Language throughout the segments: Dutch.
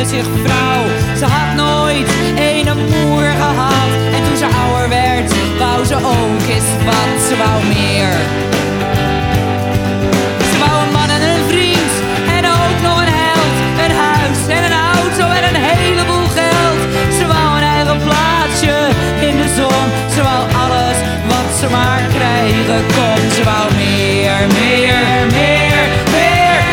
noemde zich vrouw. Ze had nooit een moer gehad. En toen ze ouder werd, wou ze ook eens wat. Ze wou meer. Ze wou een man en een vriend. En ook nog een held. Een huis en een auto en een heleboel geld. Ze wou een eigen plaatsje in de zon. Ze wou alles wat ze maar krijgen kon. Ze wou meer, meer, meer, meer,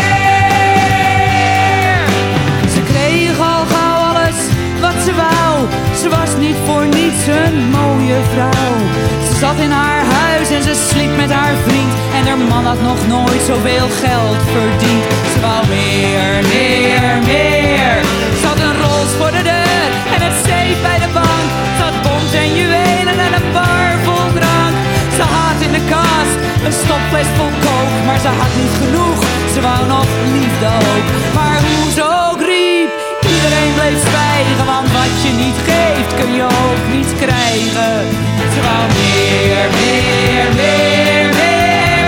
meer. Ze kreeg al gauw alles wat ze wou. Ze was niet voor niets een mooie vrouw. Ze zat in haar huis en ze sliep met haar vriend. En haar man had nog nooit zoveel geld verdiend. Ze wou meer, meer, meer. Ze had een Rolls voor de deur en het safe bij de bank. Ze had bont en juwelen en een bar vol drank. Ze had in de kast een stopfles vol kook. Maar ze had niet genoeg, ze wou nog liefde ook. Maar hoe ze ook riep, iedereen bleef zwijgen. Want wat je niet geeft, kun je ook niet krijgen. Ze wou meer, meer, meer, meer,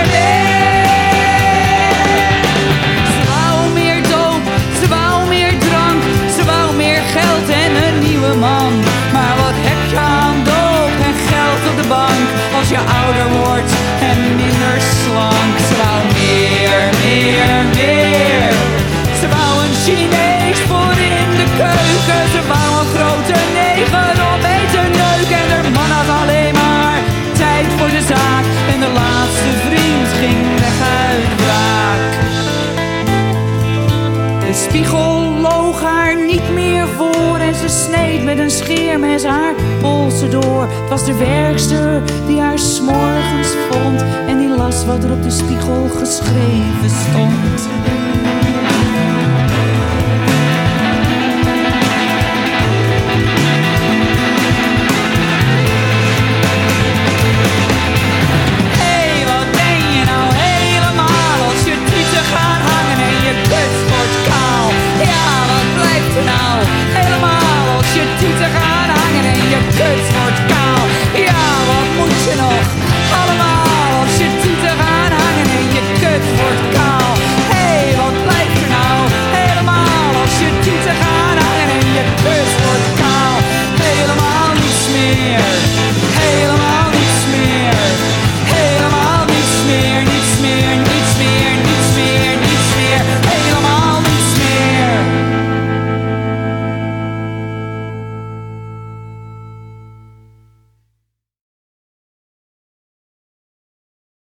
meer. Ze wou meer doop, ze wou meer drank. Ze wou meer geld en een nieuwe man. Maar wat heb je aan doop en geld op de bank als je ouder wordt en minder slank? Ze wou meer, meer, meer. Ze wou een Chinees voor in de keuken. Ze wou een grote neger om mee te neuken. En haar man had alleen maar tijd voor de zaak. En de laatste vriend ging weg uit wraak. De spiegel loog haar niet meer voor. En ze sneed met een scheermes haar polsen door. Het was de werkster die haar 's morgens vond. En die las wat er op de spiegel geschreven stond.